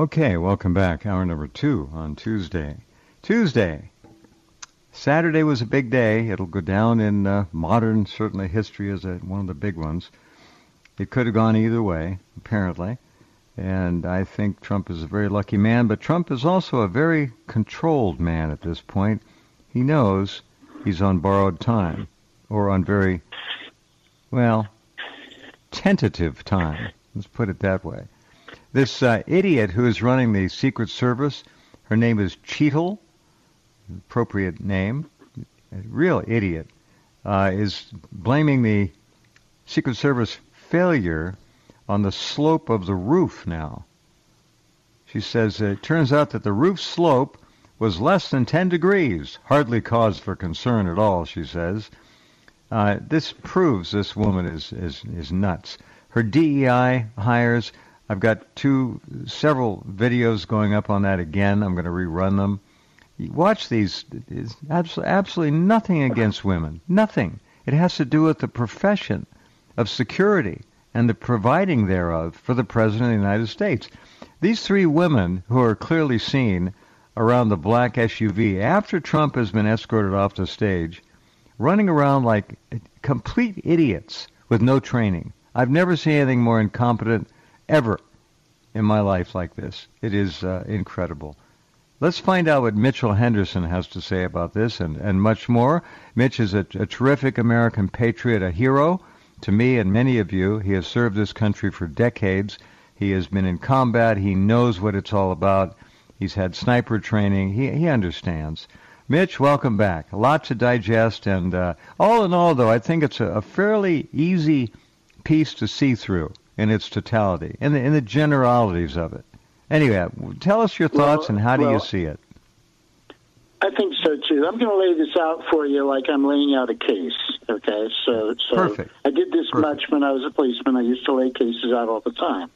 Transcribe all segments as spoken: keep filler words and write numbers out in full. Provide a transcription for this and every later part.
Okay, welcome back. Hour number two on Tuesday. Tuesday. Saturday was a big day. It'll go down in uh, modern, certainly, history as a, one of the big ones. It could have gone either way, apparently. And I think Trump is a very lucky man, but Trump is also a very controlled man at this point. He knows he's on borrowed time, or on very, well, tentative time. Let's put it that way. This uh, idiot who is running the Secret Service, her name is Cheetle, appropriate name, a real idiot, uh, is blaming the Secret Service failure on the slope of the roof now. She says it turns out that the roof slope was less than ten degrees, hardly cause for concern at all, she says. Uh, this proves this woman is, is, is nuts. Her D E I hires, I've got two, several videos going up on that again. I'm going to rerun them. You watch these. It's absolutely, absolutely nothing against women. Nothing. It has to do with the profession of security and the providing thereof for the President of the United States. These three women who are clearly seen around the black S U V after Trump has been escorted off the stage, running around like complete idiots with no training. I've never seen anything more incompetent ever in my life like this. It is uh, incredible. Let's find out what Mitchell Henderson has to say about this and, and much more. Mitch is a, a terrific American patriot, a hero to me and many of you. He has served this country for decades. He has been in combat. He knows what it's all about. He's had sniper training. He, he understands. Mitch, welcome back. A lot to digest. And uh, all in all, though, I think it's a, a fairly easy piece to see through in its totality, in the, in the generalities of it. Anyway, tell us your thoughts well, and how do well, you see it? I think so, too. I'm going to lay this out for you like I'm laying out a case, okay? So, so Perfect. I did this Perfect. much when I was a policeman. I used to lay cases out all the time.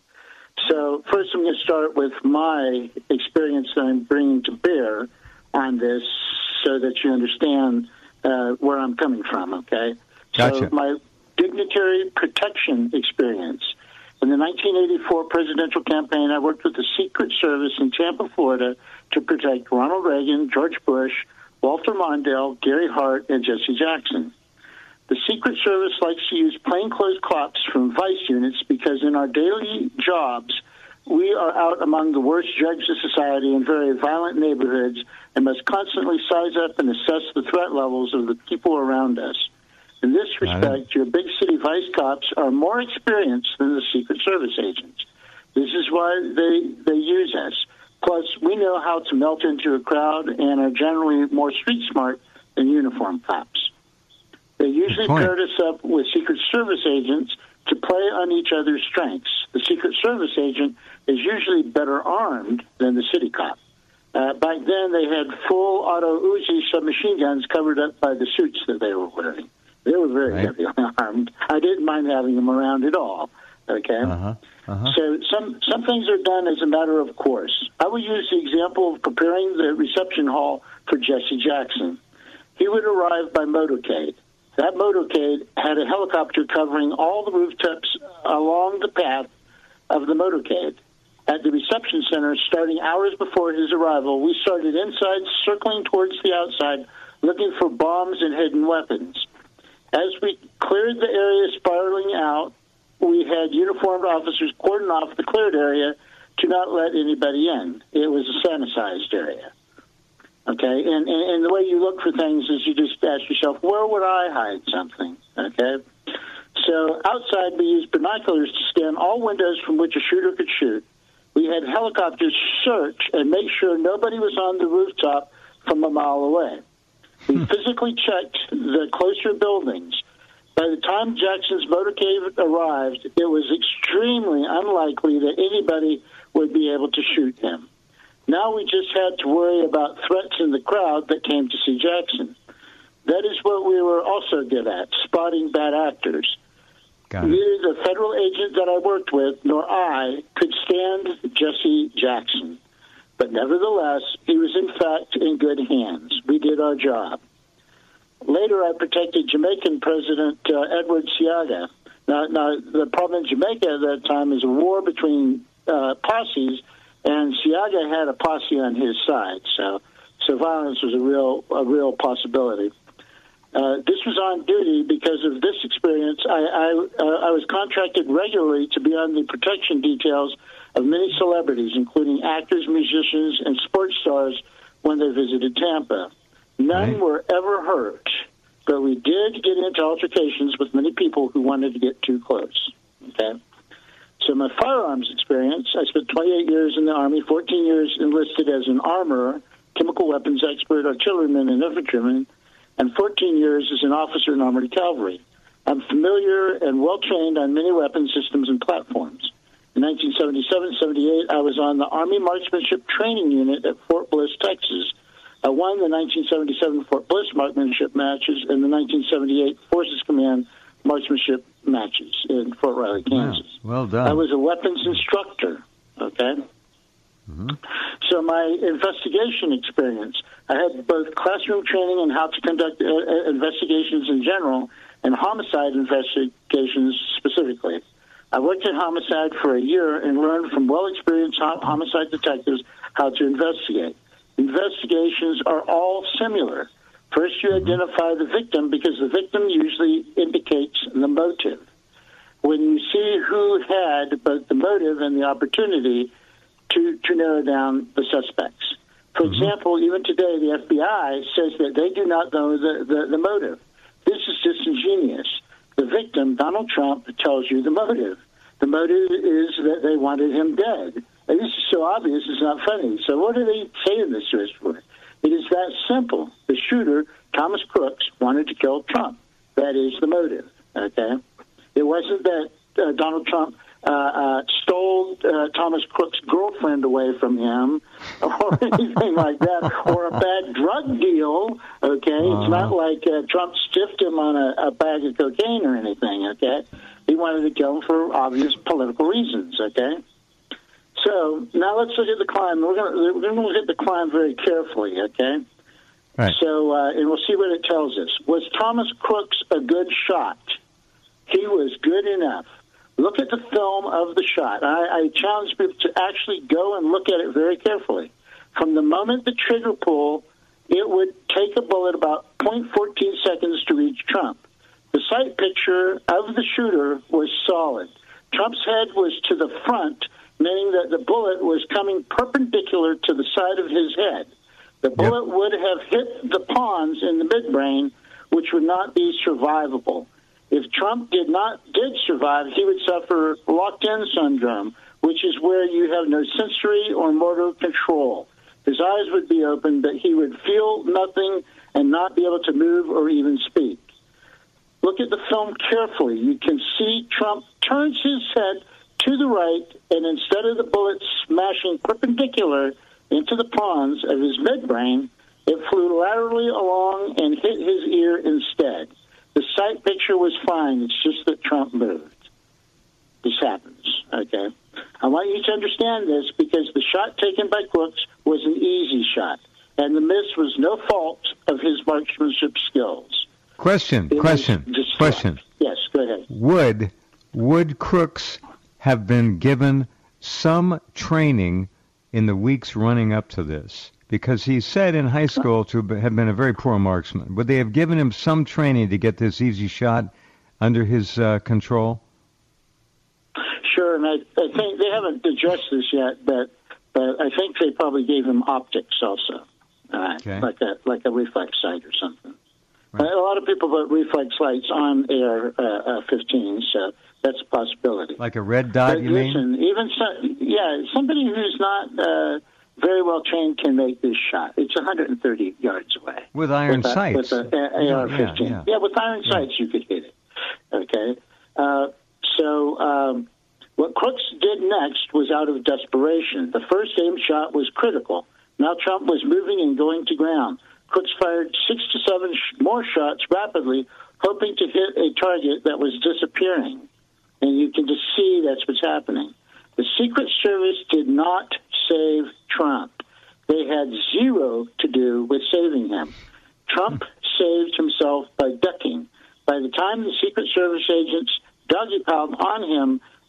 So first I'm going to start with my experience that I'm bringing to bear on this so that you understand uh, where I'm coming from, okay? Gotcha. So my dignitary protection experience. In the nineteen eighty-four presidential campaign, I worked with the Secret Service in Tampa, Florida, to protect Ronald Reagan, George Bush, Walter Mondale, Gary Hart, and Jesse Jackson. The Secret Service likes to use plainclothes cops from vice units because in our daily jobs, we are out among the worst drugs of society in very violent neighborhoods and must constantly size up and assess the threat levels of the people around us. In this respect, your big city vice cops are more experienced than the Secret Service agents. This is why they, they use us. Plus, we know how to melt into a crowd and are generally more street smart than uniform cops. They usually paired us up with Secret Service agents to play on each other's strengths. The Secret Service agent is usually better armed than the city cop. Uh, back then, they had full auto Uzi submachine guns covered up by the suits that they were wearing. They were very right. heavily armed. I didn't mind having them around at all. Okay? Uh-huh. Uh-huh. So some, some things are done as a matter of course. I would use the example of preparing the reception hall for Jesse Jackson. He would arrive by motorcade. That motorcade had a helicopter covering all the rooftops along the path of the motorcade. At the reception center, starting hours before his arrival, we started inside, circling towards the outside, looking for bombs and hidden weapons. As we cleared the area spiraling out, we had uniformed officers cordon off the cleared area to not let anybody in. It was a sanitized area. Okay, and, and, and the way you look for things is you just ask yourself, where would I hide something? Okay, so outside we used binoculars to scan all windows from which a shooter could shoot. We had helicopters search and make sure nobody was on the rooftop from a mile away. We physically checked the closer buildings. By the time Jackson's motorcade arrived, it was extremely unlikely that anybody would be able to shoot him. Now we just had to worry about threats in the crowd that came to see Jackson. That is what we were also good at, spotting bad actors. Neither the federal agent that I worked with nor I could stand Jesse Jackson. But nevertheless, he was in fact in good hands. We did our job. Later, I protected Jamaican President uh, Edward Seaga. Now, now, the problem in Jamaica at that time is a war between uh, posses and Seaga had a posse on his side, so so violence was a real a real possibility. Uh, this was on duty because of this experience. I I, uh, I was contracted regularly to be on the protection details of many celebrities, including actors, musicians, and sports stars, when they visited Tampa. None Right. were ever hurt, but we did get into altercations with many people who wanted to get too close. Okay. So my firearms experience, I spent twenty-eight years in the Army, fourteen years enlisted as an armorer, chemical weapons expert, artilleryman, and infantryman, and fourteen years as an officer in armored cavalry. I'm familiar and well-trained on many weapon systems and platforms. In nineteen seventy-seven seventy-eight, I was on the Army Marksmanship Training Unit at Fort Bliss, Texas. I won the nineteen seventy-seven Fort Bliss marksmanship matches and the nineteen seventy-eight Forces Command marksmanship matches in Fort Riley, Kansas. Wow. Well done. I was a weapons instructor, okay? Mm-hmm. So my investigation experience, I had both classroom training in how to conduct uh, investigations in general and homicide investigations specifically. I worked in homicide for a year and learned from well-experienced homicide detectives how to investigate. Investigations are all similar. First, you identify the victim because the victim usually indicates the motive. When you see who had both the motive and the opportunity to, to narrow down the suspects. For mm-hmm. example, even today, the F B I says that they do not know the, the, the motive. This is disingenuous. The victim, Donald Trump, tells you the motive. The motive is that they wanted him dead. And this is so obvious, it's not funny. So what are they saying this to us for? It is that simple. The shooter, Thomas Crooks, wanted to kill Trump. That is the motive, okay? It wasn't that uh, Donald Trump uh, uh, stole uh, Thomas Crooks' girlfriend away from him or anything like that, or a bad drug deal, okay? Uh-huh. It's not like uh, Trump stiffed him on a, a bag of cocaine or anything, okay? He wanted to kill him for obvious political reasons, okay? So now let's look at the crime. We're going to we're going to look at the crime very carefully, okay? Right. So uh, and we'll see what it tells us. Was Thomas Crooks a good shot? He was good enough. Look at the film of the shot. I, I challenge people to actually go and look at it very carefully. From the moment the trigger pull, it would take a bullet about zero point one four seconds to reach Trump. The sight picture of the shooter was solid. Trump's head was to the front, meaning that the bullet was coming perpendicular to the side of his head. The bullet yep. would have hit the pons in the midbrain, which would not be survivable. If Trump did not did survive, he would suffer locked-in syndrome, which is where you have no sensory or motor control. His eyes would be open, but he would feel nothing and not be able to move or even speak. Look at the film carefully. You can see Trump turns his head to the right, and instead of the bullet smashing perpendicular into the pons of his midbrain, it flew laterally along and hit his ear instead. The sight picture was fine. It's just that Trump moved. This happens, okay? I want you to understand this because the shot taken by Crooks was an easy shot, and the miss was no fault of his marksmanship skills. Question, It question, question. Yes, go ahead. Would, would Crooks have been given some training in the weeks running up to this? Because he said in high school to have been a very poor marksman. Would they have given him some training to get this easy shot under his uh, control? Sure, and I, I think they haven't addressed this yet, but but I think they probably gave him optics also, uh, okay. like a like a reflex sight or something. Right. A lot of people put reflex lights on A R fifteen, so that's a possibility. Like a red dot, but you listen, mean? even so, yeah, somebody who's not uh, very well trained can make this shot. It's one hundred thirty yards away with iron with a, sights. With an A R fifteen, yeah, yeah. yeah, with iron yeah. sights you could hit it. Okay, uh, so um, what Crooks did next was out of desperation. The first aim shot was critical. Now Trump was moving and going to ground. Crooks fired six to seven sh- more shots rapidly, hoping to hit a target that was disappearing. And you can just see that's what's happening. The Secret Service did not save Trump. They had zero to do with saving him. Trump saved himself by ducking. By the time the Secret Service agents doggy-piled on him,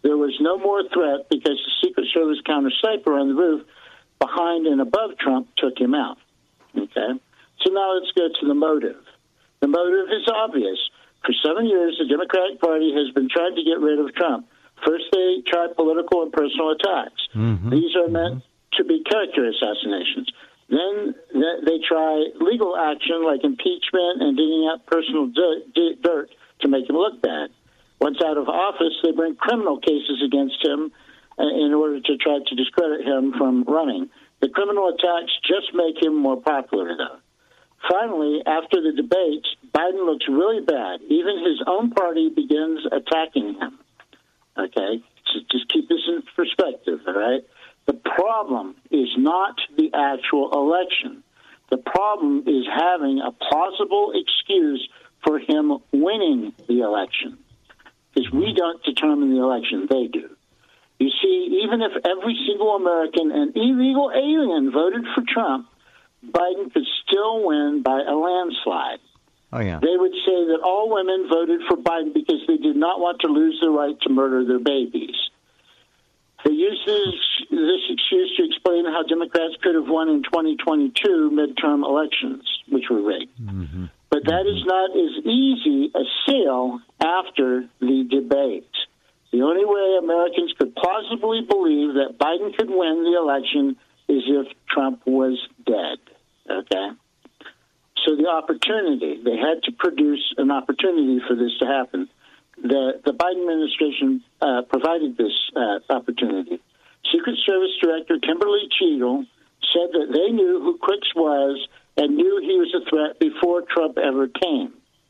there was no more threat because the Secret Service counter sniper on the roof behind and above Trump took him out. Okay? So now let's go to the motive. The motive is obvious. For seven years, the Democratic Party has been trying to get rid of Trump. First, they tried political and personal attacks. Mm-hmm. These are meant to be character assassinations. Then they try legal action like impeachment and digging up personal dirt to make him look bad. Once out of office, they bring criminal cases against him in order to try to discredit him from running. The criminal attacks just make him more popular, though. Finally, after the debates, Biden looks really bad. Even his own party begins attacking him. Okay? So just keep this in perspective, all right? The problem is not the actual election. The problem is having a plausible excuse for him winning the election. Because we don't determine the election, they do. You see, even if every single American and illegal alien voted for Trump, Biden could still win by a landslide. Oh, yeah. They would say that all women voted for Biden because they did not want to lose the right to murder their babies. They use this, this excuse to explain how Democrats could have won in twenty twenty-two midterm elections, which were rigged. Mm-hmm. But that is not as easy a sale after the debate. The only way Americans could plausibly believe that Biden could win the election is if Trump was dead. Okay? So the opportunity, they had to produce an opportunity for this to happen. The, the Biden administration uh, provided this uh, opportunity. Secret Service Director Kimberly Cheadle said that they knew who Crooks was and knew he was a threat before Trump ever came.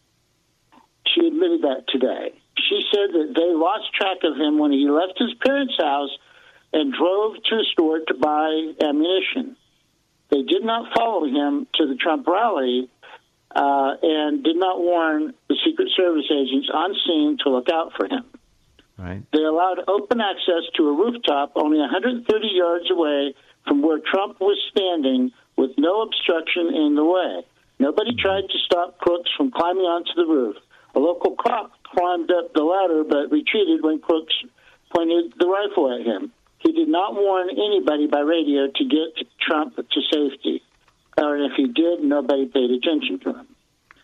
She admitted that today. She said that they lost track of him when he left his parents' house and drove to a store to buy ammunition. They did not follow him to the Trump rally uh, and did not warn the Secret Service agents on scene to look out for him. Right. They allowed open access to a rooftop only one hundred thirty yards away from where Trump was standing with no obstruction in the way. Nobody tried to stop Crooks from climbing onto the roof. A local cop climbed up the ladder but retreated when Crooks pointed the rifle at him. He did not warn anybody by radio to get Trump to safety. Or if he did, nobody paid attention to him.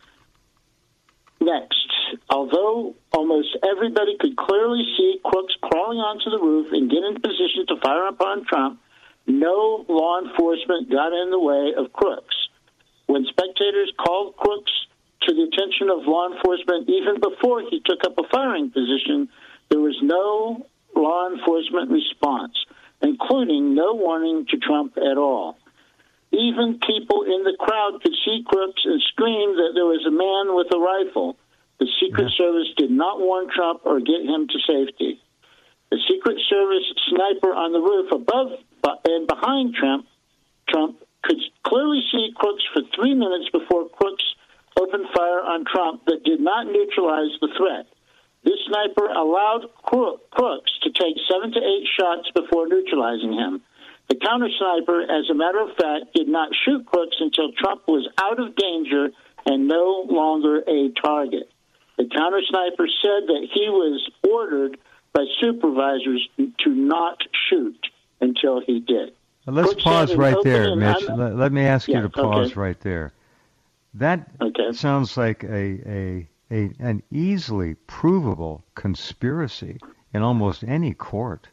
Next, although almost everybody could clearly see Crooks crawling onto the roof and get in position to fire upon Trump, no law enforcement got in the way of Crooks. When spectators called Crooks to the attention of law enforcement even before he took up a firing position, there was no law enforcement response, including no warning to Trump at all. Even people in the crowd could see Crooks and scream that there was a man with a rifle. The Secret yeah. Service did not warn Trump or get him to safety. The Secret Service sniper on the roof above and behind Trump, Trump could clearly see Crooks for three minutes before Crooks opened fire on Trump that did not neutralize the threat. This sniper allowed Crooks to take seven to eight shots before neutralizing him. The counter sniper, as a matter of fact, did not shoot Crooks until Trump was out of danger and no longer a target. The counter sniper said that he was ordered by supervisors to not shoot until he did. Well, let's Crooks pause right there, Mitch. Un- let, let me ask yeah, you to pause okay. right there. That okay. sounds like a, a a an easily provable conspiracy in almost any court.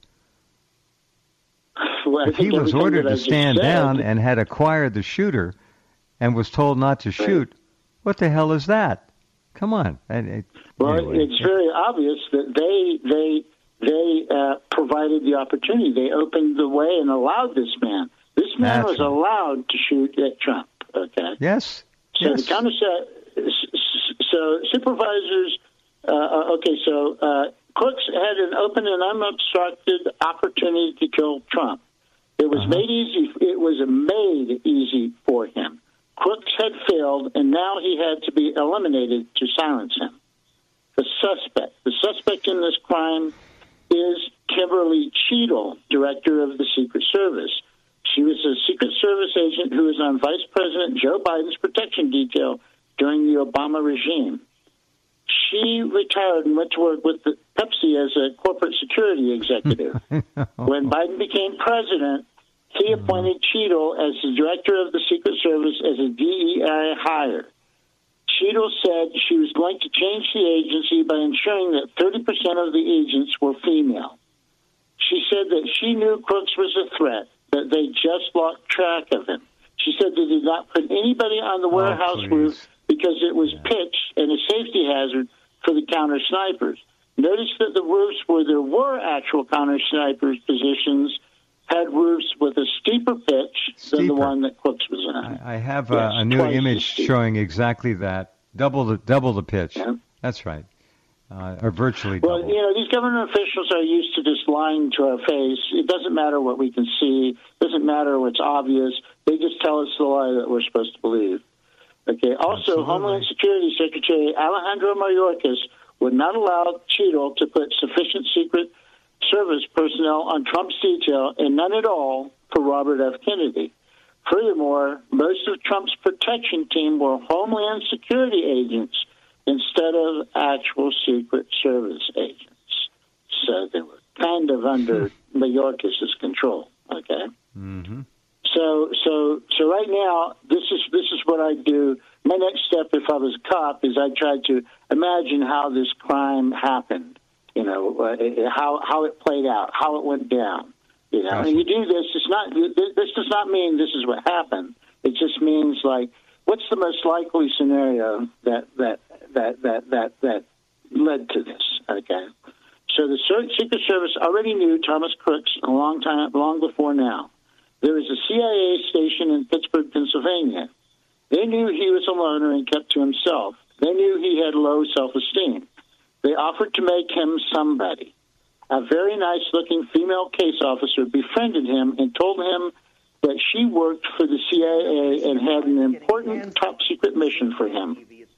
Well, if he was ordered to stand said, down and had acquired the shooter and was told not to shoot, what the hell is that? Come on. It, well, anyway. It's very obvious that they they they uh, provided the opportunity. They opened the way and allowed this man. This man That's was right. allowed to shoot at Trump. Okay. Yes. So yes. the counter so supervisors. Uh, okay, so uh, Crooks had an open and unobstructed opportunity to kill Trump. It was uh-huh. made easy. It was made easy for him. Crooks had failed, and now he had to be eliminated to silence him. The suspect, the suspect in this crime, is Kimberly Cheadle, director of the Secret Service. She was a Secret Service agent who was on Vice President Joe Biden's protection detail during the Obama regime. she retired and went to work with the Pepsi as a corporate security executive. When Biden became president, he appointed Cheadle as the director of the Secret Service as a D E I hire. Cheadle said she was going to change the agency by ensuring that thirty percent of the agents were female. She said that she knew Crooks was a threat, but they just lost track of him. She said they did not put anybody on the warehouse oh, roof because it was yeah. pitched and a safety hazard for the counter snipers. Notice that the roofs where there were actual counter snipers positions had roofs with a steeper pitch Steeper. than the one that Crooks was on. I, I have Yes, a, a new twice image as steep. showing exactly that. Double the double the pitch. Yeah. That's right. Uh, or virtually Well, double. you know, these government officials are used to just lying to our face. It doesn't matter what we can see. It doesn't matter what's obvious. They just tell us the lie that we're supposed to believe. Okay. Also, Absolutely. Homeland Security Secretary Alejandro Mayorkas would not allow Cheadle to put sufficient Secret Service personnel on Trump's detail and none at all for Robert F. Kennedy. Furthermore, most of Trump's protection team were Homeland Security agents instead of actual Secret Service agents. So they were kind of under Mayorkas' control. Okay. Mm-hmm. So, so, so right now, this is this is what I do. My next step, if I was a cop, is I try to imagine how this crime happened. You know, uh, how how it played out, how it went down. You know, Gotcha. and you do this. It's not. This does not mean this is what happened. It just means like, what's the most likely scenario that that that that that that led to this? Okay. So the Secret Service already knew Thomas Crooks a long time, long before now. There was a C I A station in Pittsburgh, Pennsylvania. They knew he was a loner and kept to himself. They knew he had low self-esteem. They offered to make him somebody. A very nice-looking female case officer befriended him and told him that she worked for the C I A and had an important top-secret mission for him.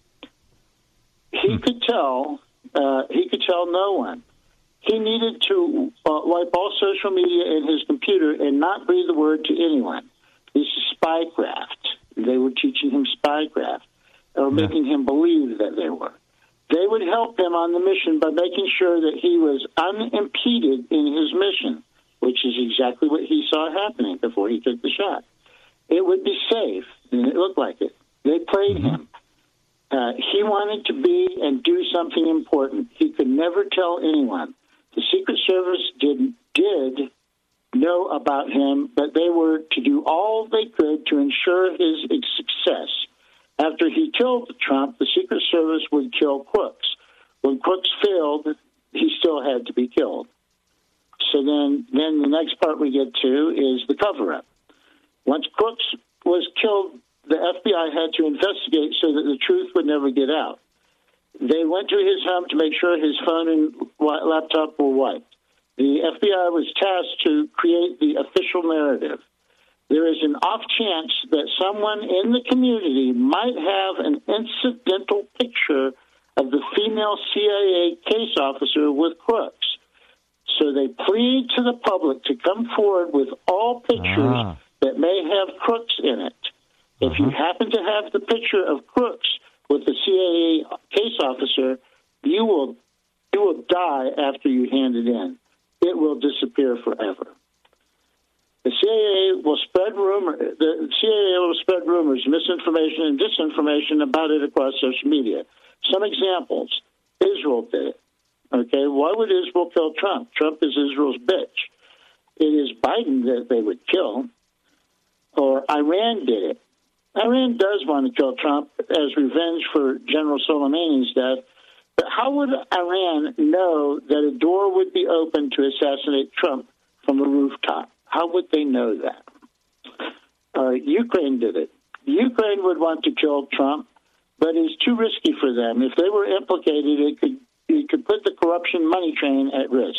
He could tell. Uh, he could tell no one. He needed to uh, wipe all social media in his computer and not breathe a word to anyone. This is spycraft. They were teaching him spycraft, or Yeah. making him believe that they were. They would help him on the mission by making sure that he was unimpeded in his mission, which is exactly what he saw happening before he took the shot. It would be safe, and it looked like it. They played Mm-hmm. him. Uh, he wanted to be and do something important. He could never tell anyone. The Secret Service did, did know about him, but they were to do all they could to ensure his success. After he killed Trump, the Secret Service would kill Crooks. When Crooks failed, he still had to be killed. So then, then the next part we get to is the cover-up. Once Crooks was killed, the F B I had to investigate so that the truth would never get out. They went to his home to make sure his phone and laptop were wiped. The F B I was tasked to create the official narrative. There is an off chance that someone in the community might have an incidental picture of the female C I A case officer with Crooks. So they plead to the public to come forward with all pictures Ah. that may have Crooks in it. If you Uh-huh. happen to have the picture of Crooks with the C I A case officer, you will you will die after you hand it in. It will disappear forever. The C I A will spread rumor. The C I A will spread rumors, misinformation, and disinformation about it across social media. Some examples: Israel did it. Okay, why would Israel kill Trump? Trump is Israel's bitch. It is Biden that they would kill. Or Iran did it. Iran does want to kill Trump as revenge for General Soleimani's death. But how would Iran know that a door would be open to assassinate Trump from a rooftop? How would they know that? Uh, Ukraine did it. Ukraine would want to kill Trump, but it's too risky for them. If they were implicated, it could it could put the corruption money train at risk.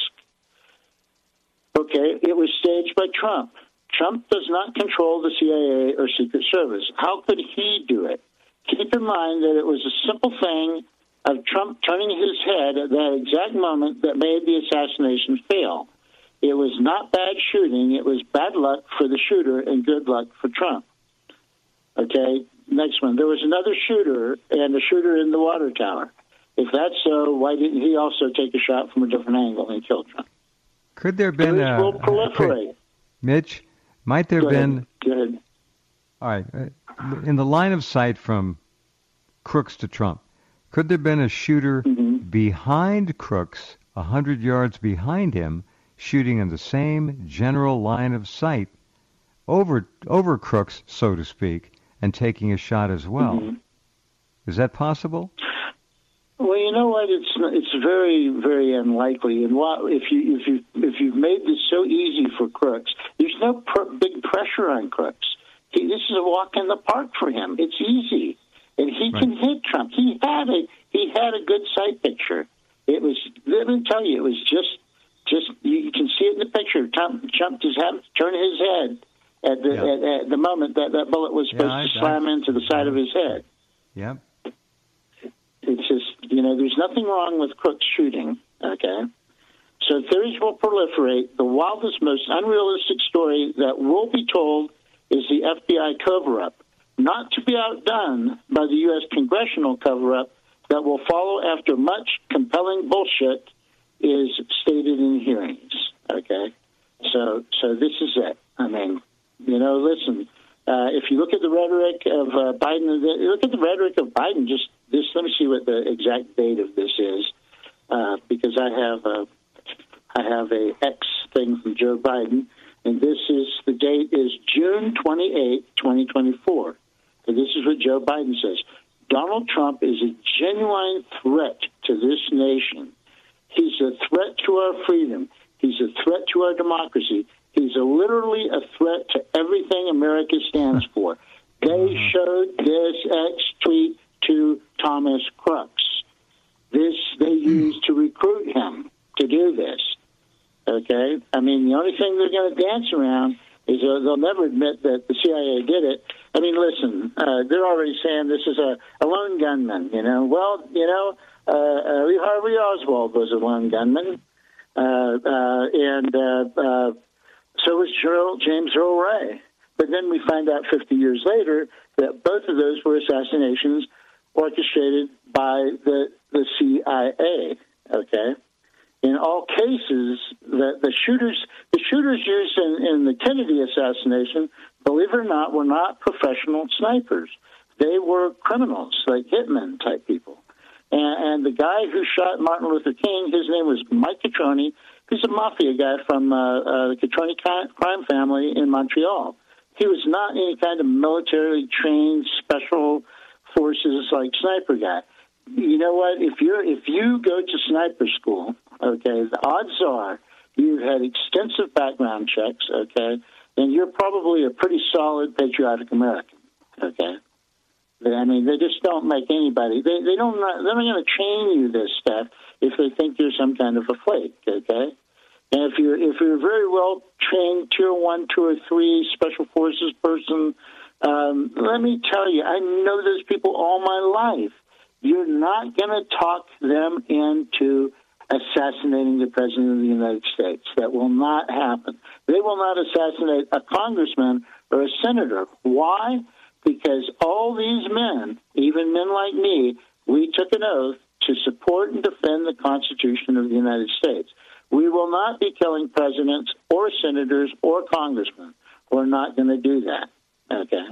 Okay, it was staged by Trump. Trump does not control the C I A or Secret Service. How could he do it? Keep in mind that it was a simple thing of Trump turning his head at that exact moment that made the assassination fail. It was not bad shooting. It was bad luck for the shooter and good luck for Trump. Okay, next one. There was another shooter and a shooter in the water tower. If that's so, why didn't he also take a shot from a different angle and kill Trump? Could there have been Theories a... will proliferate. Could, Mitch, might there have been... Go ahead. All right. In the line of sight from Crooks to Trump, could there have been a shooter mm-hmm. behind Crooks, a hundred yards behind him, shooting in the same general line of sight over over Crooks, so to speak, and taking a shot as well? Mm-hmm. Is that possible? Well, you know what? It's it's very very unlikely. And what, if you if you if you've made this so easy for Crooks, there's no pr- big pressure on Crooks. He, this is a walk in the park for him. It's easy, and he right. can hit Trump. He had a he had a good sight picture. It was, let me tell you, it was just just you, you can see it in the picture. Trump, Trump just had to turn his head at the yeah. at, at the moment that that bullet was supposed yeah, I, to slam I, into the side of his head. Yep. It's just, you know, there's nothing wrong with Crooks shooting. Okay. So theories will proliferate. The wildest, most unrealistic story that will be told is the F B I cover-up, not to be outdone by the U S congressional cover-up that will follow after much compelling bullshit is stated in hearings. Okay, so so this is it. I mean, you know, listen. Uh, if you look at the rhetoric of uh, Biden, look at the rhetoric of Biden. Just this. Let me see what the exact date of this is, uh, because I have a I have a X thing from Joe Biden. And this is, the date is June twenty-eighth, twenty twenty-four. And this is what Joe Biden says. Donald Trump is a genuine threat to this nation. He's a threat to our freedom. He's a threat to our democracy. He's a, literally a threat to everything America stands for. They showed this X tweet to Thomas Crooks. This they used to recruit him to do this. Okay? I mean, the only thing they're going to dance around is uh, they'll never admit that the C I A did it. I mean, listen, uh, they're already saying this is a, a lone gunman, you know. Well, you know, uh, uh, Lee Harvey Oswald was a lone gunman, uh, uh, and uh, uh, so was Gerald, James Earl Ray. But then we find out fifty years later that both of those were assassinations orchestrated by the, the C I A, okay? In all cases, the, the shooters the shooters used in, in the Kennedy assassination, believe it or not, were not professional snipers. They were criminals, like hitmen type people. And, and the guy who shot Martin Luther King, his name was Mike Catroni. He's a mafia guy from uh, uh, the Catroni crime family in Montreal. He was not any kind of military trained special forces like sniper guy. You know what? If you're if you go to sniper school, okay, the odds are you've had extensive background checks, okay, and you're probably a pretty solid patriotic American, okay. I mean, they just don't make anybody. They they don't. They're not going to train you this stuff if they think you're some kind of a flake, okay. And if you're if you're a very well trained tier one, tier three special forces person, um, let me tell you, I know those people all my life. You're not going to talk them into assassinating the President of the United States. That will not happen. They will not assassinate a congressman or a senator. Why? Because all these men, even men like me, we took an oath to support and defend the Constitution of the United States. We will not be killing presidents or senators or congressmen. We're not going to do that. Okay?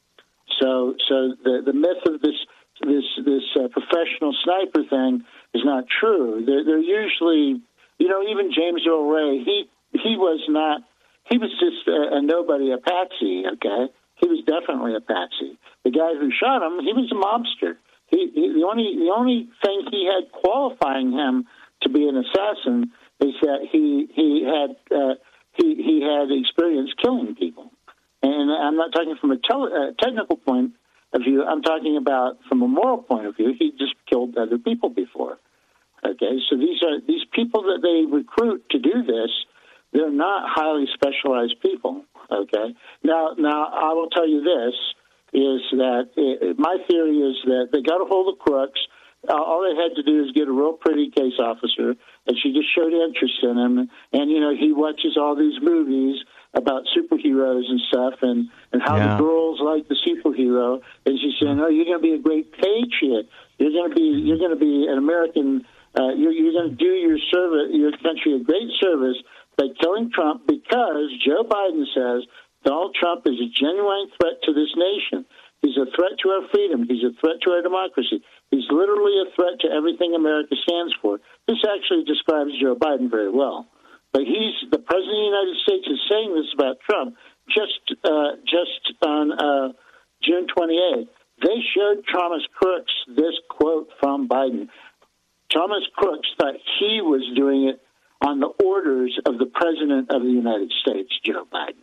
So so the, the myth of this this this uh, professional sniper thing is not true. They're, they're usually, you know, even James Earl Ray, he he was not, he was just a, a nobody, a patsy, okay? He was definitely a patsy. The guy who shot him, he was a mobster. He, he the only the only thing he had qualifying him to be an assassin is that he he had uh, he he had experience killing people. And I'm not talking from a tele, uh, technical point of view. I'm talking about from a moral point of view. He just killed other people before. Okay, so these are these people that they recruit to do this. They're not highly specialized people. Okay, now now I will tell you this is that it, my theory is that they got a hold of Crooks. Uh, all they had to do is get a real pretty case officer, and she just showed interest in him. And you know he watches all these movies about superheroes and stuff, and, and how Yeah. the girls like the superhero. And she's saying, "Oh, you're going to be a great patriot. You're going to be you're going to be an American. Uh, you're you're going to do your service, your country a great service by killing Trump because Joe Biden says Donald Trump is a genuine threat to this nation. He's a threat to our freedom. He's a threat to our democracy. He's literally a threat to everything America stands for." This actually describes Joe Biden very well. But he's the president of the United States is saying this about Trump just uh, just on uh, June twenty-eighth. They showed Thomas Crooks this quote from Biden. Thomas Crooks thought he was doing it on the orders of the president of the United States, Joe Biden.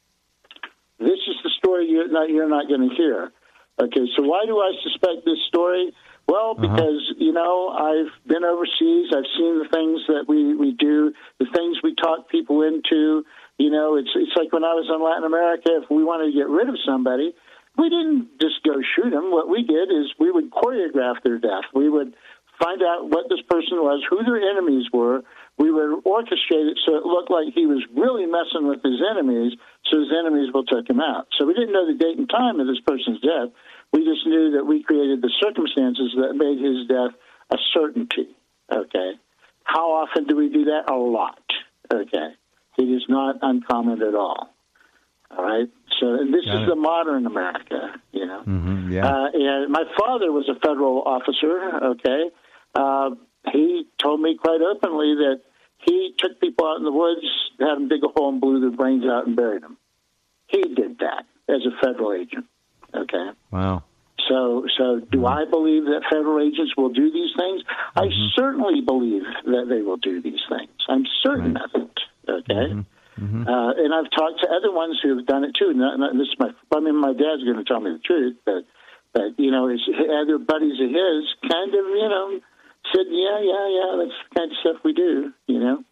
This is the story you're not, you're not going to hear. Okay, so why do I suspect this story? Well, because, uh-huh. you know, I've been overseas. I've seen the things that we, we do, the things we talk people into. You know, it's it's like when I was in Latin America, if we wanted to get rid of somebody, we didn't just go shoot them. What we did is we would choreograph their death. We would find out what this person was, who their enemies were. We would orchestrate it so it looked like he was really messing with his enemies, so his enemies will take him out. So we didn't know the date and time of this person's death. We just knew that we created the circumstances that made his death a certainty, okay? How often do we do that? A lot, okay? It is not uncommon at all, all right? So and this Got is it. the modern America, you know? Mm-hmm, yeah. Uh, and my father was a federal officer, okay? Uh, he told me quite openly that he took people out in the woods, had them dig a hole and blew their brains out and buried them. He did that as a federal agent. Okay. Wow. So, so do mm-hmm. I believe that federal agents will do these things? Mm-hmm. I certainly believe that they will do these things. I'm certain right. of it. Okay. Mm-hmm. Mm-hmm. Uh, and I've talked to other ones who have done it too. Not, not, this is my. I mean, my dad's going to tell me the truth, but, but you know, his other buddies of his kind of, you know, said, yeah, yeah, yeah, that's the kind of stuff we do. You know.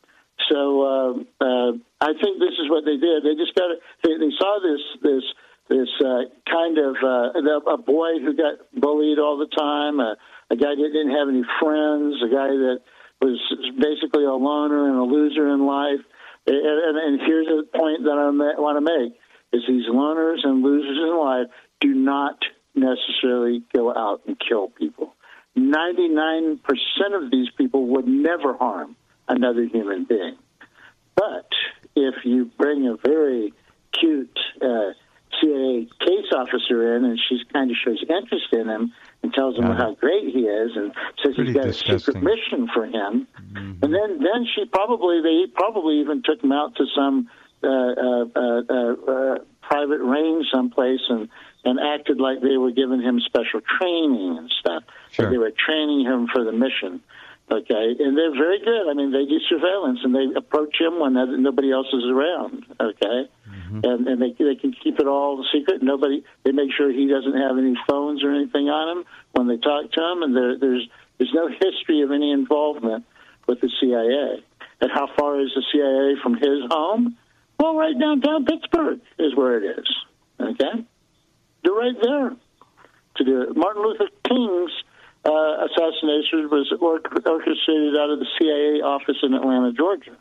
So uh, uh, I think this is what they did. They just got. They, they saw this this. This uh, kind of uh, a boy who got bullied all the time, uh, a guy that didn't have any friends, a guy that was basically a loner and a loser in life. And, and, and here's the point that I want to make, is these loners and losers in life do not necessarily go out and kill people. ninety-nine percent of these people would never harm another human being. But if you bring a very cute uh, C I A case officer in, and she kind of shows interest in him and tells him yeah. how great he is, and says Pretty he's got disgusting. a secret mission for him. Mm-hmm. And then, then she probably they probably even took him out to some uh, uh, uh, uh, private range someplace and and acted like they were giving him special training and stuff. Sure. Like they were training him for the mission. Okay, and they're very good. I mean, they do surveillance, and they approach him when nobody else is around. Okay, mm-hmm. and and they they can keep it all secret. Nobody. They make sure he doesn't have any phones or anything on him when they talk to him, and there, there's there's no history of any involvement with the C I A. And how far is the C I A from his home? Well, right downtown Pittsburgh is where it is. Okay, they're right there to do it. Martin Luther King's Uh, assassination was orchestrated out of the C I A office in Atlanta, Georgia.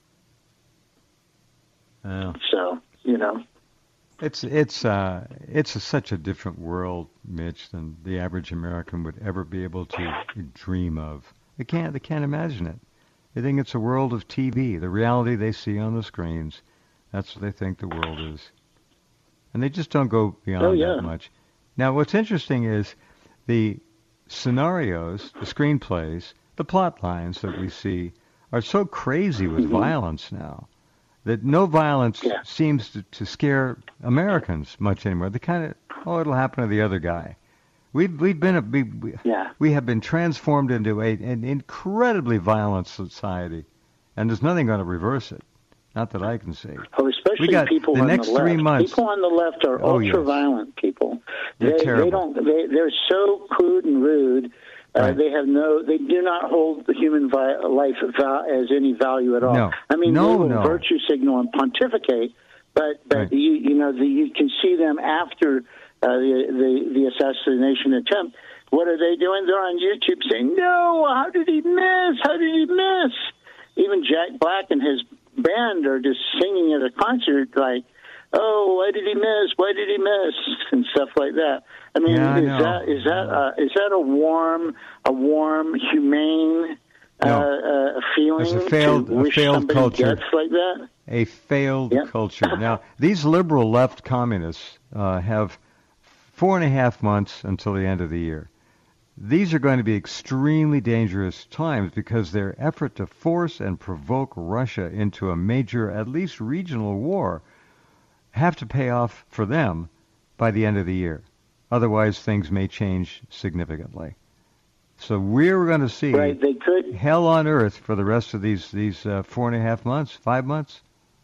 Oh. So, you know. It's it's uh, it's a, such a different world, Mitch, than the average American would ever be able to dream of. They can't they can't imagine it. They think it's a world of T V, the reality they see on the screens. That's what they think the world is. And they just don't go beyond oh, yeah. that much. Now, what's interesting is the scenarios, the screenplays, the plot lines that we see are so crazy with mm-hmm. violence now that no violence yeah. seems to, to scare Americans much anymore. They kind of, oh, it'll happen to the other guy. We've we've been a, we, we, yeah. we have been transformed into a, an incredibly violent society, and there's nothing going to reverse it. Not that I can see. Oh, especially we got people the on next the left. three months. People on the left are oh, ultra yes. violent people. They're they, terrible. They don't. They, they're so crude and rude. Uh, right. They have no. They do not hold the human vi- life val- as any value at all. No. I mean, no, they will no. virtue signal and pontificate, but but right. you you know the, you can see them after uh, the, the the assassination attempt. What are they doing? They're on YouTube saying, "No, how did he miss? How did he miss?" Even Jack Black and his band are just singing at a concert like, "Oh, why did he miss? Why did he miss?" and stuff like that. I mean, yeah, I is know. that is that uh, is that a warm, a warm, humane no. uh, uh, feeling It's a failed, to wish a failed somebody culture. death like that? A failed Yep. culture. Now, these liberal left communists uh, have four and a half months until the end of the year. These are going to be extremely dangerous times because their effort to force and provoke Russia into a major, at least regional war, have to pay off for them by the end of the year. Otherwise, things may change significantly. So we're going to see Right, they could. hell on earth for the rest of these these uh, four and a half months, five months.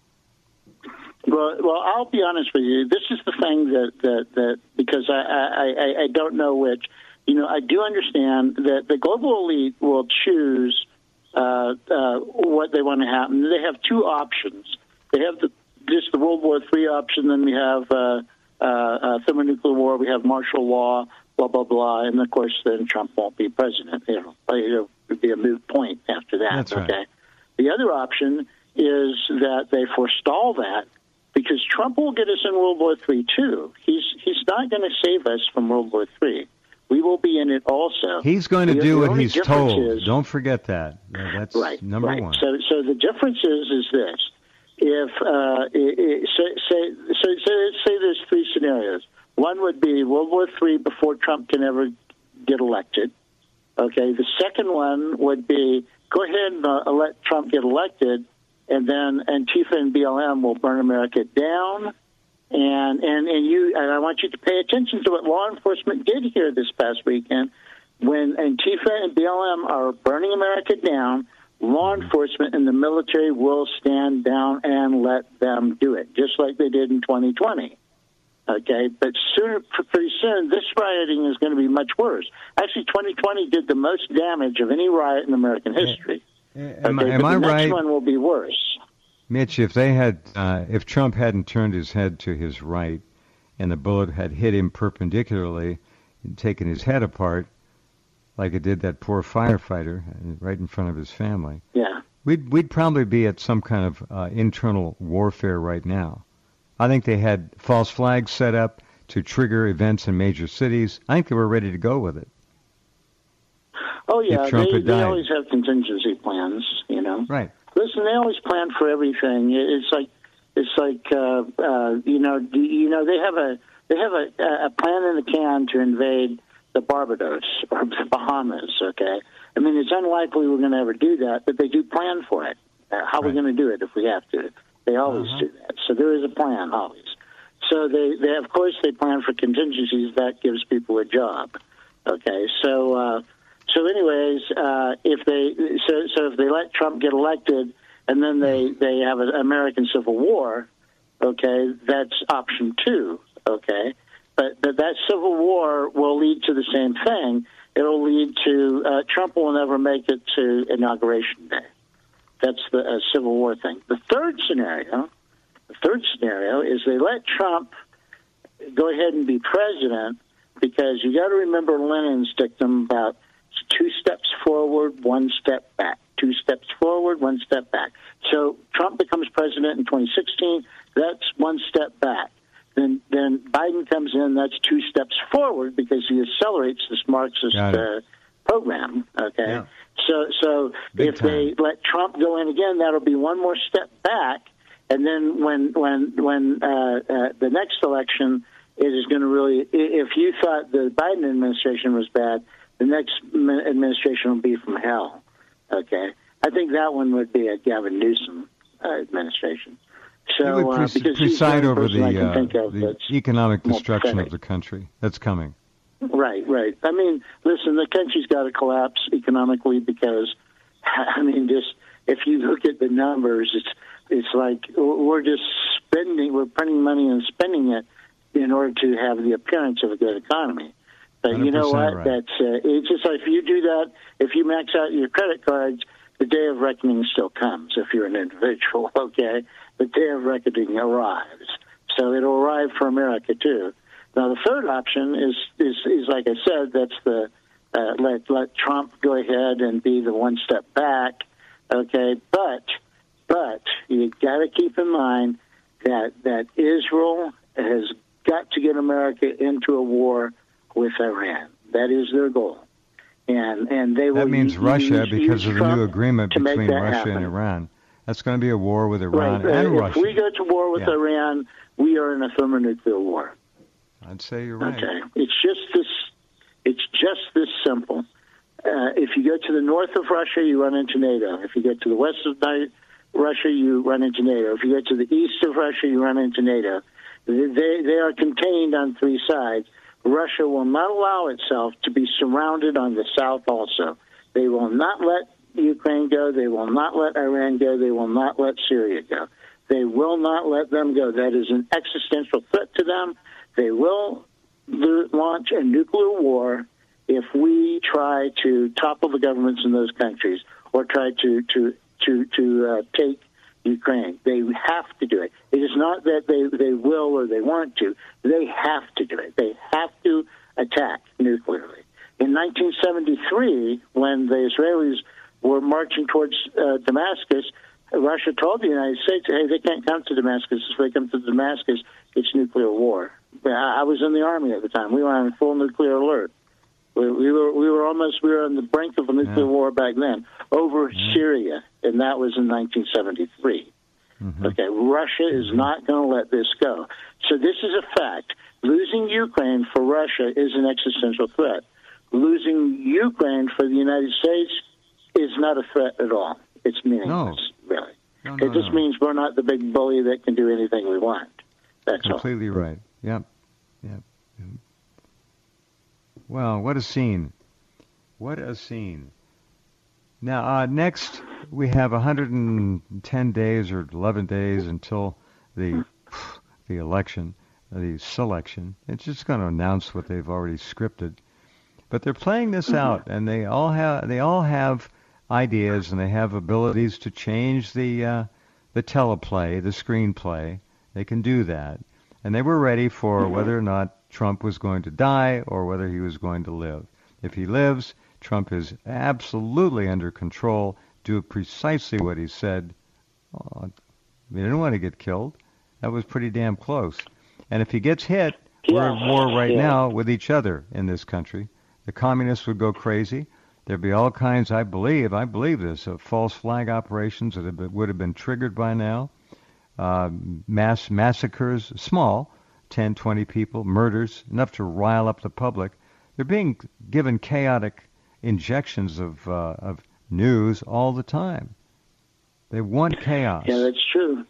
Well, well, I'll be honest with you. This is the thing that that, that because I, I, I, I don't know which. You know, I do understand that the global elite will choose uh, uh, what they want to happen. They have two options. They have the, just the World War Three option, then we have uh, uh, uh, thermonuclear war, we have martial law, blah, blah, blah, and, of course, then Trump won't be president. You know, it would be a moot point after that. That's right. Okay. The other option is that they forestall that because Trump will get us in World War Three, too. He's, he's not going to save us from World War Three. We will be in it also. He's going to the, do the what he's told. Is, Don't forget that. That's right, number right. one. So, so the difference is is this: if uh, it, it, say, say, so, say, say there's three scenarios. One would be World War Three before Trump can ever get elected. Okay. The second one would be go ahead and uh, let Trump get elected, and then Antifa and B L M will burn America down. And, and and you and I want you to pay attention to what law enforcement did here this past weekend. When Antifa and B L M are burning America down, law enforcement and the military will stand down and let them do it, just like they did in twenty twenty. Okay, but sooner, pretty soon, this rioting is going to be much worse. Actually, twenty twenty did the most damage of any riot in American history. Am, okay, am but I the next right? one will be worse. Mitch, if they had, uh, if Trump hadn't turned his head to his right, and the bullet had hit him perpendicularly, and taken his head apart, like it did that poor firefighter right in front of his family, yeah, we'd we'd probably be at some kind of uh, internal warfare right now. I think they had false flags set up to trigger events in major cities. I think they were ready to go with it. Oh yeah, Trump they, had they died. always have contingency plans, you know. Right. Listen, they always plan for everything. It's like, it's like, uh, uh, you know, you know, they have a they have a, a plan in the can to invade the Barbados or the Bahamas. Okay, I mean, it's unlikely we're going to ever do that, but they do plan for it. Uh, how are we Right. going to do it if we have to? They always Uh-huh. do that. So there is a plan always. So they, they of course, they plan for contingencies. That gives people a job. Okay, so. Uh, So, anyways, uh, if they so, so if they let Trump get elected and then they, they have an American Civil War, okay, that's option two, okay. But, but that Civil War will lead to the same thing. It'll lead to uh, Trump will never make it to Inauguration Day. That's the uh, Civil War thing. The third scenario, the third scenario is they let Trump go ahead and be president because you got to remember Lenin's dictum about two steps forward, one step back. Two steps forward, one step back. So Trump becomes president in twenty sixteen. That's one step back. Then then Biden comes in. That's two steps forward because he accelerates this Marxist uh, program. Okay. Yeah. So so Big if time. they let Trump go in again, that'll be one more step back. And then when when when uh, uh, the next election it is going to really, if you thought the Biden administration was bad, the next administration will be from hell, okay? I think that one would be a Gavin Newsom uh, administration. So, He would uh, pre- because he's preside the over only person I the, can uh, think of the that's economic more destruction pathetic. of the country that's coming. Right, right. I mean, listen, the country's got to collapse economically because, I mean, just if you look at the numbers, it's it's like we're just spending, we're printing money and spending it in order to have the appearance of a good economy. But you know what? right. That's uh, it's just like if you do that, if you max out your credit cards, the day of reckoning still comes. If you're an individual, okay, the day of reckoning arrives. So it'll arrive for America too. Now the third option is is, is like I said, that's the uh, let let Trump go ahead and be the one step back, okay. But but you got to keep in mind that that Israel has got to get America into a war with Iran. That is their goal, and and they will. That means use, Russia use, because use of the Trump new agreement between Russia happen. and Iran. That's going to be a war with Iran right. and if Russia. If we go to war with yeah. Iran, we are in a thermonuclear war. I'd say you're right. Okay, it's just this. It's just this simple. Uh, if you go to the north of Russia, you run into NATO. If you go to the west of Russia, you run into NATO. If you go to the east of Russia, you run into NATO. They they are contained on three sides. Russia will not allow itself to be surrounded on the south also. They will not let Ukraine go. They will not let Iran go. They will not let Syria go. They will not let them go. That is an existential threat to them. They will launch a nuclear war if we try to topple the governments in those countries or try to to to to uh, take Ukraine. They have to do it. It is not that they they will or they want to. They have to do it. They have to attack nuclearly. In nineteen seventy-three, when the Israelis were marching towards uh, Damascus, Russia told the United States, hey, they can't come to Damascus. If they come to Damascus, it's nuclear war. I was in the Army at the time. We were on full nuclear alert. We, we were we were almost we were on the brink of a nuclear yeah. war back then over yeah. Syria, and that was in nineteen seventy-three. Mm-hmm. Okay, Russia is mm-hmm. not going to let this go. So this is a fact. Losing Ukraine for Russia is an existential threat. Losing Ukraine for the United States is not a threat at all. It's meaningless, no. really. No, no, it just no. means we're not the big bully that can do anything we want. That's completely all. right. Yep. Yep. Yep. Well, what a scene. What a scene. Now, uh, next, we have one hundred ten days or eleven days until the the election, the selection. It's just going to announce what they've already scripted. But they're playing this mm-hmm. out, and they all have they all have ideas, and they have abilities to change the uh, the teleplay, the screenplay. They can do that. And they were ready for whether or not Trump was going to die or whether he was going to live. If he lives, Trump is absolutely under control, do precisely what he said. Oh, he didn't want to get killed. That was pretty damn close. And if he gets hit, yeah. we're at war right yeah. now with each other in this country. The communists would go crazy. There'd be all kinds, I believe, I believe this, of false flag operations that have been, would have been triggered by now. Uh, mass massacres, small, ten, twenty people, murders, enough to rile up the public. They're being given chaotic injections of uh, of news all the time. They want chaos. Yeah, that's true.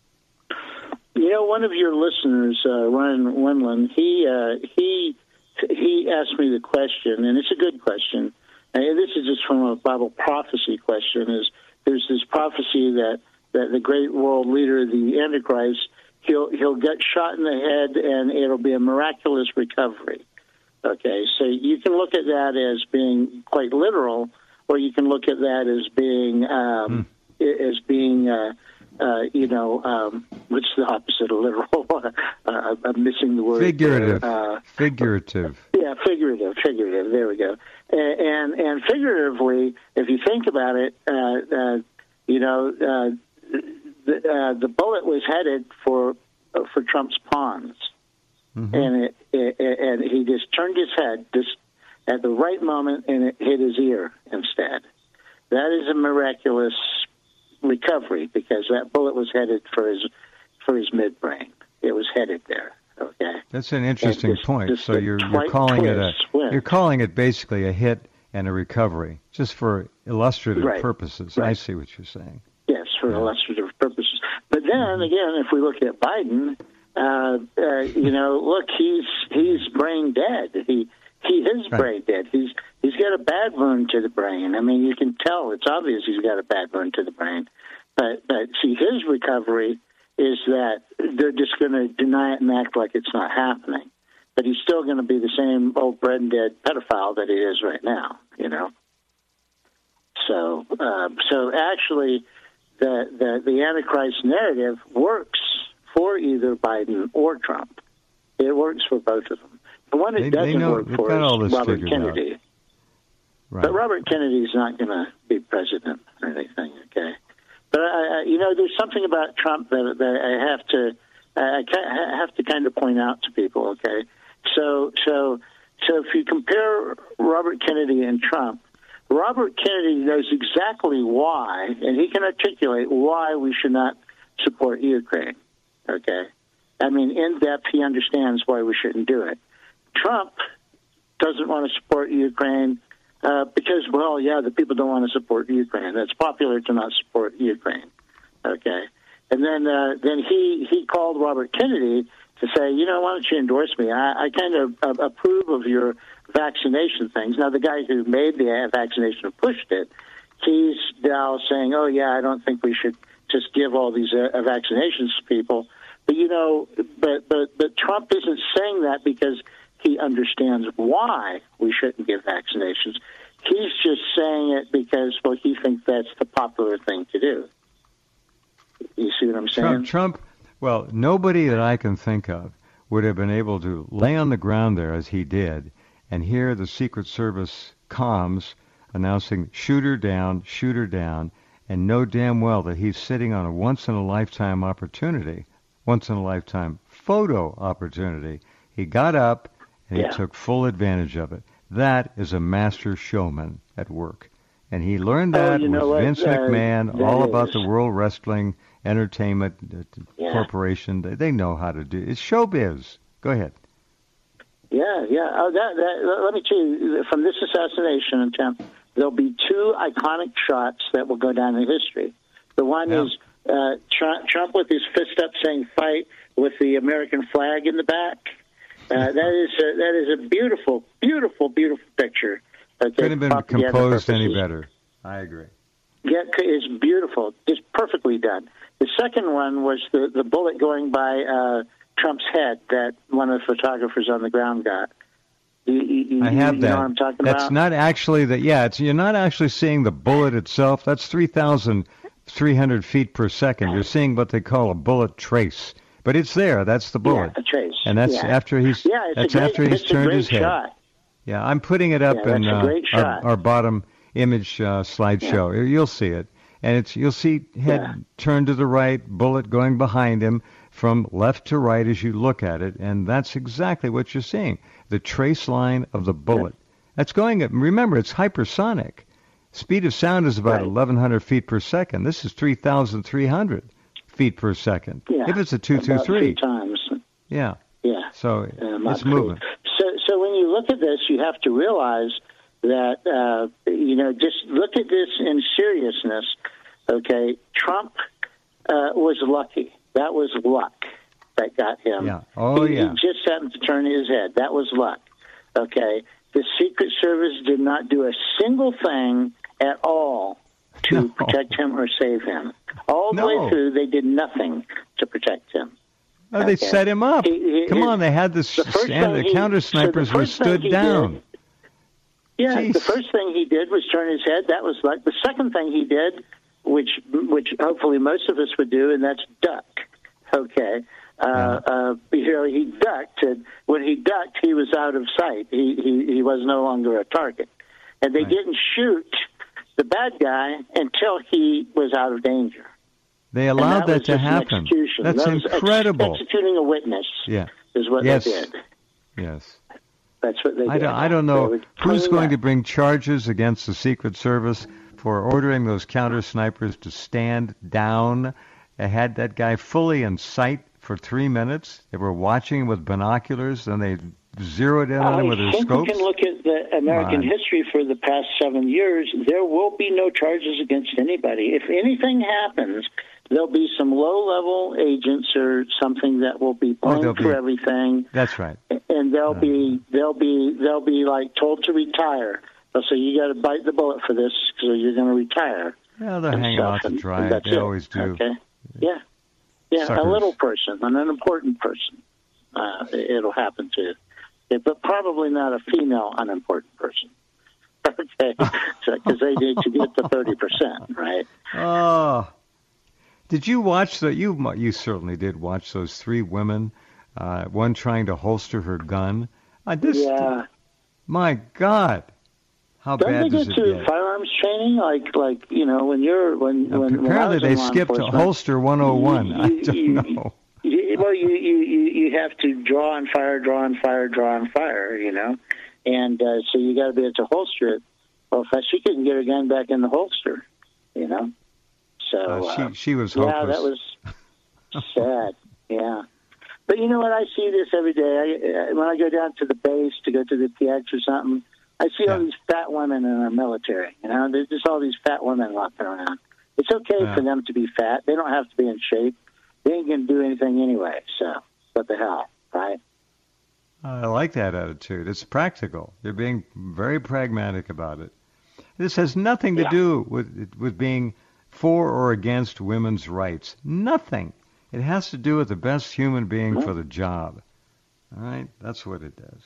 You know, one of your listeners, uh, Ryan Wendland, he uh, he he asked me the question, and it's a good question. And this is just from a Bible prophecy question. Is there's this prophecy that that the great world leader, the Antichrist, he'll he'll get shot in the head and it'll be a miraculous recovery. Okay, so you can look at that as being quite literal, or you can look at that as being um, mm. as being uh, uh, you know um, what's the opposite of literal? uh, I'm missing the word. Figurative. Uh, figurative. Yeah, figurative. Figurative. There we go. And and, and figuratively, if you think about it, uh, uh, you know. Uh, The, uh, the bullet was headed for uh, for Trump's pawns, mm-hmm. and it, it, and he just turned his head just at the right moment, and it hit his ear instead. That is a miraculous recovery because that bullet was headed for his for his midbrain. It was headed there. Okay, that's an interesting just, point. Just so you're you're calling it a swim. you're calling it basically a hit and a recovery, just for illustrative right. purposes. Right. I see what you're saying. Yes, for yeah. illustrative purposes. But then again, if we look at Biden, uh, uh, you know, look, he's he's brain dead. He he is right. brain dead. He's he's got a bad wound to the brain. I mean, you can tell. It's obvious he's got a bad wound to the brain. But but see, his recovery is that they're just going to deny it and act like it's not happening. But he's still going to be the same old brain dead pedophile that he is right now. You know. So uh, so actually. The, the the Antichrist narrative works for either Biden or Trump. It works for both of them. The one it they, doesn't they know, work for is Robert Kennedy. Right. But Robert Kennedy's not going to be president or anything, okay? But I, I, you know, there's something about Trump that, that I have to I have to kind of point out to people. Okay, so so so if you compare Robert Kennedy and Trump, Robert Kennedy knows exactly why, and he can articulate why we should not support Ukraine. Okay, I mean, in depth, he understands why we shouldn't do it. Trump doesn't want to support Ukraine. Uh, because, well, yeah, the people don't want to support Ukraine. It's popular to not support Ukraine. Okay, and then uh, then he he called Robert Kennedy to say, you know, why don't you endorse me? I, I kind of uh, approve of your vaccination things. Now, the guy who made the vaccination and pushed it, he's now saying, oh yeah, I don't think we should just give all these uh, vaccinations to people. But you know, but but but Trump isn't saying that because he understands why we shouldn't give vaccinations. He's just saying it because, well, he thinks that's the popular thing to do. You see what I'm saying? Trump, Trump, well, nobody that I can think of would have been able to lay on the ground there as he did and hear the Secret Service comms announcing shoot her down, shoot her down, and know damn well that he's sitting on a once-in-a-lifetime opportunity, once-in-a-lifetime photo opportunity. He got up and he yeah. took full advantage of it. That is a master showman at work. And he learned that oh, you with know Vince uh, McMahon, all is. about the World Wrestling Entertainment yeah. Corporation. They, they know how to do it. It's showbiz. Go ahead. Yeah, yeah. Oh, that, that, let me tell you, from this assassination attempt, there'll be two iconic shots that will go down in history. The one yeah. is uh, Trump, Trump with his fist up saying fight with the American flag in the back. Uh, that is a, that is a beautiful, beautiful, beautiful picture. Okay, couldn't have been composed any better. I agree. Yeah, it's beautiful. It's perfectly done. The second one was the, the bullet going by uh, Trump's head that one of the photographers on the ground got. You, you, I have you that. Know what I'm talking That's about? not actually the. Yeah, it's you're not actually seeing the bullet itself. That's three thousand three hundred feet per second. You're seeing what they call a bullet trace. But it's there. That's the bullet. Yeah, a trace. And that's yeah. after he's yeah, it's that's a great, after he's it's a turned great his head. Shot. Yeah, I'm putting it up yeah, in uh, our, our bottom image uh, slideshow. Yeah. You'll see it. And it's you'll see head yeah. turned to the right, bullet going behind him from left to right as you look at it, and that's exactly what you're seeing. The trace line of the bullet. Yeah. That's going at, remember, it's hypersonic. Speed of sound is about right. eleven hundred feet per second. This is three thousand three hundred feet per second. Yeah, if it's a two two three. times. Yeah. Yeah. So uh, it's moving. So, so when you look at this, you have to realize that, uh, you know, just look at this in seriousness, okay? Trump uh, was lucky. That was luck that got him. Yeah. Oh, he, yeah. He just happened to turn his head. That was luck, okay? The Secret Service did not do a single thing at all to no. protect him or save him. All the no. way through, they did nothing to protect him. No, they okay. set him up. He, he, Come he, on, they had this, the, and the he, counter snipers so the were first thing stood he down. Did, yeah, Jeez. the first thing he did was turn his head. That was like the second thing he did, which which hopefully most of us would do, and that's duck. Okay, uh, yeah. uh, you know, he ducked, and when he ducked, he was out of sight. He he, he was no longer a target, and they right. didn't shoot the bad guy until he was out of danger. They allowed that, that to happen. That's that was incredible. Ex- executing a witness yeah. is what yes. they did. Yes. That's what they I did. don't, I don't know who's going to bring charges against the Secret Service for ordering those counter snipers to stand down. They had that guy fully in sight for three minutes. They were watching him with binoculars, and they zeroed in on him with their scopes. I think we can look at the American history for the past seven years. There will be no charges against anybody. If anything happens, there'll be some low-level agents or something that will be blamed oh, for be, everything. That's right. And they'll uh, be they'll be they'll be like told to retire. They'll say you got to bite the bullet for this because you're going to retire. Yeah, they're hanging out to dry. They it. always do. Okay. Yeah. Yeah, Suckers. A little person, an unimportant person. Uh, it'll happen to. Yeah, but probably not a female unimportant person. Okay, because they need to get to thirty percent, right? Oh, did you watch the? You you certainly did watch those three women. Uh, one trying to holster her gun. I just, yeah. My God, How Don't bad they does go it to get? firearms training? Like, like you know, when you're when Uh, when apparently when I was they in law skipped to enforcement, holster one oh one. you- I don't you- know. you- well, you, you you you have to draw and fire, draw and fire, draw and fire. You know, and uh, so you got to be able to holster it. Well, if she couldn't get her gun back in the holster, you know. So Uh, she uh, she was yeah, hopeless. that was sad. Yeah. But you know what? I see this every day. I, when I go down to the base to go to the P X or something, I see Yeah. all these fat women in our military. You know, there's just all these fat women walking around. It's okay Yeah. for them to be fat. They don't have to be in shape. They ain't going to do anything anyway. So what the hell, right? I like that attitude. It's practical. You're being very pragmatic about it. This has nothing to Yeah. do with with being for or against women's rights. Nothing. It has to do with the best human being Mhm. for the job. All right? That's what it does.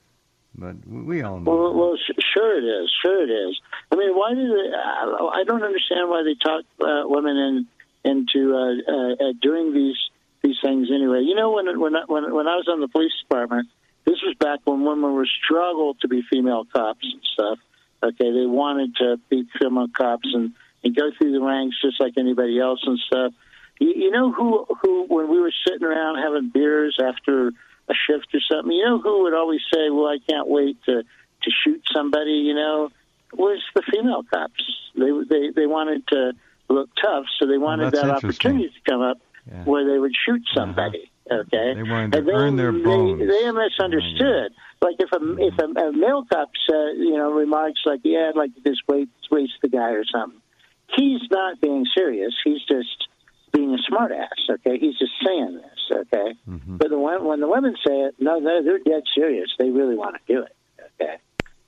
But we all know. Well, that. well, sh- sure it is. Sure it is. I mean, why do they? Uh, I don't understand why they talk uh, women in, into uh, uh, uh, doing these these things anyway. You know, when when I- when when I was on the police department, this was back when women were struggled to be female cops and stuff. Okay, they wanted to be female cops and, and go through the ranks just like anybody else and stuff. You, you know who who when we were sitting around having beers after a shift or something, you know who would always say, "Well, I can't wait to to shoot somebody," you know, was the female cops. They they they wanted to look tough, so they wanted that's that interesting. opportunity to come up Yeah. where they would shoot somebody. Okay, They wanted to and they, earn their bones. They, they misunderstood. Like if a if a, a male cop said, you know, remarks like, "Yeah, I'd like to just waste waste the guy" or something, he's not being serious. He's just being a smartass. Okay, he's just saying this. Okay, Mhm. but the, when the women say it, no, no, they're dead serious. They really want to do it. Okay,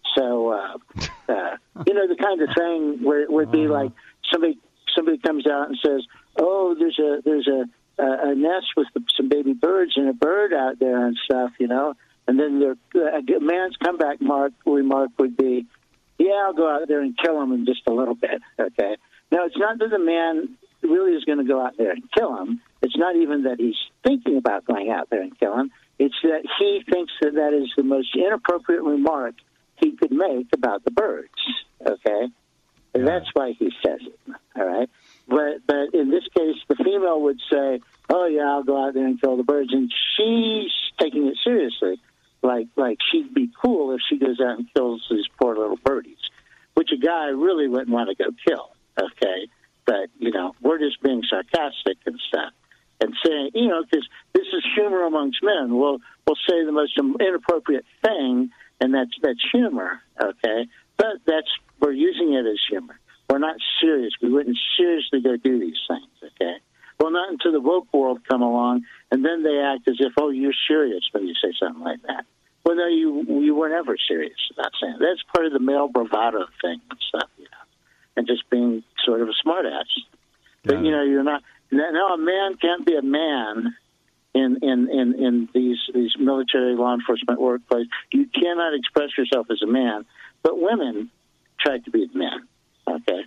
so uh, uh, you know the kind of thing where it would be Uh-huh. like somebody somebody comes out and says, "Oh, there's a there's a a nest with some baby birds and a bird out there and stuff," you know, and then the a man's comeback mark remark would be, "Yeah, I'll go out there and kill him in just a little bit." Okay, now it's not that the man really is going to go out there and kill him. It's not even that he's thinking about going out there and killing him. It's that he thinks that that is the most inappropriate remark he could make about the birds. Okay, and that's why he says it. All right. But but in this case, the female would say, "Oh yeah, I'll go out there and kill the birds," and she's taking it seriously, like like she'd be cool if she goes out and kills these poor little birdies, which a guy really wouldn't want to go kill. Okay, but you know, we're just being sarcastic and stuff, and saying, you know, because this is humor amongst men. We'll we'll say the most inappropriate thing, and that's that's humor. Okay, but that's we're using it as humor. We're not serious. We wouldn't seriously go do these things, okay? Well, not until the woke world come along, and then they act as if, oh, you're serious when you say something like that. Well, no, you you were never serious about saying that. That's part of the male bravado thing and stuff, you know, and just being sort of a smartass. But, you know, you're not – now a man can't be a man in, in, in, in these, these military law enforcement workplaces. You cannot express yourself as a man, but women try to be men. Okay,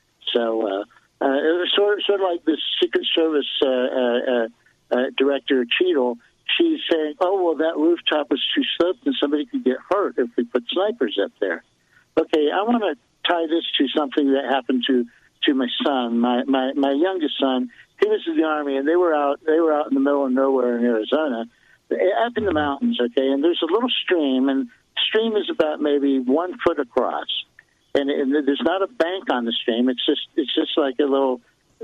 so uh, uh, it was sort of, sort of like the Secret Service uh, uh, uh, director Cheadle. She's saying, "Oh well, that rooftop was too sloped, and somebody could get hurt if we put snipers up there." Okay, I want to tie this to something that happened to to my son, my, my my youngest son. He was in the Army, and they were out they were out in the middle of nowhere in Arizona, up in the mountains. Okay, and there's a little stream, and the stream is about maybe one foot across. And, and there's not a bank on the stream. It's just it's just like a little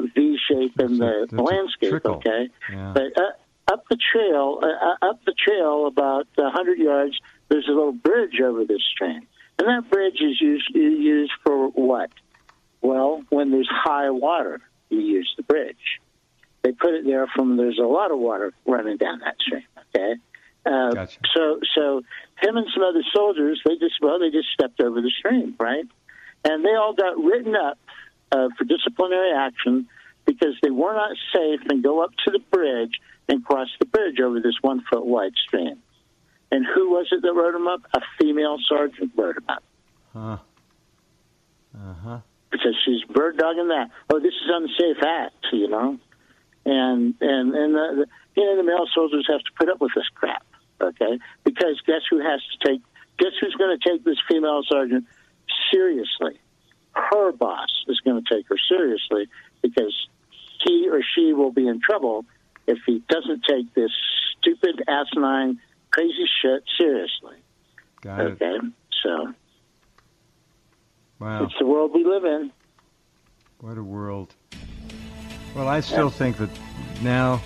V shape in the It's a landscape. trickle. Okay, Yeah. but uh, up the trail, uh, up the trail about a hundred yards, there's a little bridge over this stream, and that bridge is used used for what? Well, when there's high water, you use the bridge. They put it there from there's a lot of water running down that stream. Okay. Uh, Gotcha. So, so him and some other soldiers, they just well, they just stepped over the stream, right? And they all got written up uh, for disciplinary action because they were not safe and go up to the bridge and cross the bridge over this one foot wide stream. And who was it that wrote them up? A female sergeant wrote them up. Huh. Uh huh. Because she's bird dogging that. Oh, this is unsafe act, you know. And and and the, the you know the male soldiers have to put up with this crap, okay? Because guess who has to take? Guess who's going to take this female sergeant seriously. Her boss is going to take her seriously because he or she will be in trouble if he doesn't take this stupid, asinine, crazy shit seriously. Got it. Okay, so wow, it's the world we live in. What a world. Well, I still yeah. think that now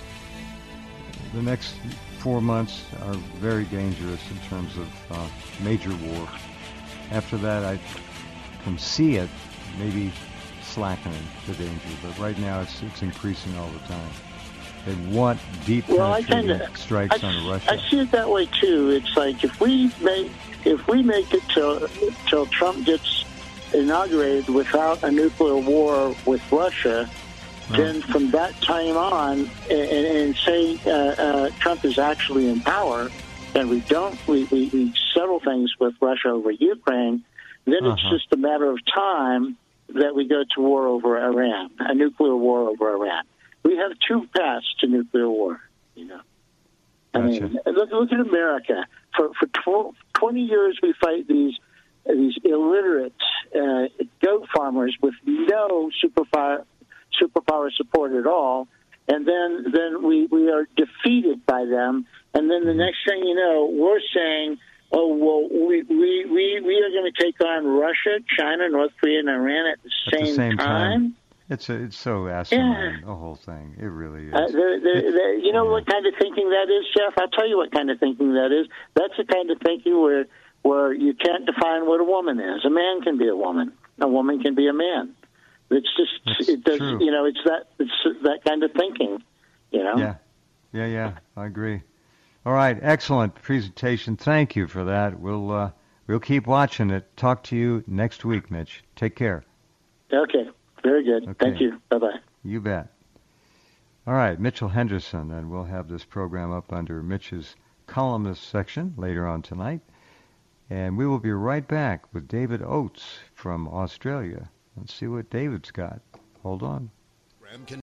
the next four months are very dangerous in terms of uh, major war. After that, I can see it maybe slackening the danger, but right now it's it's increasing all the time. They want deep well, penetrating I kinda, strikes I, on Russia. I see it that way too. It's like if we make if we make it till till Trump gets inaugurated without a nuclear war with Russia, huh. then from that time on, and, and say uh, uh, Trump is actually in power, and we don't we, we, we settle things with Russia over Ukraine, then uh-huh. it's just a matter of time that we go to war over Iran, a nuclear war over Iran. We have two paths to nuclear war, you know. I gotcha. mean, look, look at America. For for twenty years, we fight these these illiterate uh, goat farmers with no superpower superpower support at all, and then then we, we are defeated by them. And then the next thing you know, we're saying, oh, well, we we, we, we are going to take on Russia, China, North Korea, and Iran at the, at same, the same time. time. It's a, it's so asinine, yeah. the whole thing. It really is. Uh, they're, they're, they're, you know yeah. what kind of thinking that is, Jeff? I'll tell you what kind of thinking that is. That's the kind of thinking where where you can't define what a woman is. A man can be a woman. A woman can be a man. It's just That's it does. True. You know, it's that it's that kind of thinking. You know. Yeah, yeah, yeah. I agree. All right, excellent presentation. Thank you for that. We'll uh, we'll keep watching it. Talk to you next week, Mitch. Take care. Okay. Very good. Okay. Thank you. Bye-bye. You bet. All right, Mitchell Henderson, and we'll have this program up under Mitch's columnist section later on tonight. And we will be right back with David Oates from Australia. Let's see what David's got. Hold on.